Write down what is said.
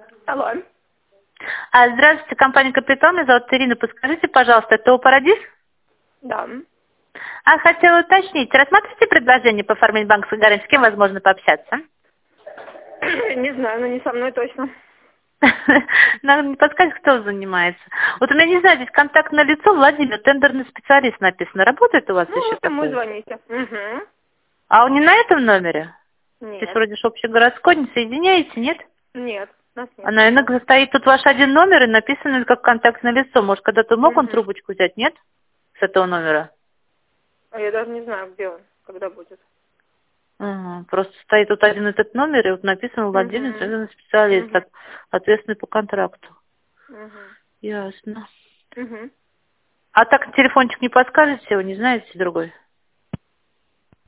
Алло. Здравствуйте, компания «Капитал». Меня зовут Ирина. Подскажите, пожалуйста, это Парадис? Да. Хотела уточнить, рассматриваете предложение по оформлению банковской гарантии? С кем возможно пообщаться? Не знаю, но не со мной точно. Надо мне подсказать, кто занимается. Вот у меня, не знаю, здесь контактное лицо Владимир, тендерный специалист написано. Работает у вас Ну, еще вот ему такое? звоните. Угу. А он не на этом номере? Здесь Нет. вроде же общегородской, не соединяете, нет? Нет. Нас А, нет наверное, такого. стоит тут ваш один номер и написано как контактное лицо. Может, когда-то мог он Угу. трубочку взять, нет? С этого номера? А я даже не знаю, где он, когда будет. Ага, просто стоит тут один этот номер, и вот написано Владимир, Угу. тендерный специалист, Угу. ответственный по контракту. Угу. Ясно. Угу. А так телефончик не подскажете, вы не знаете другой?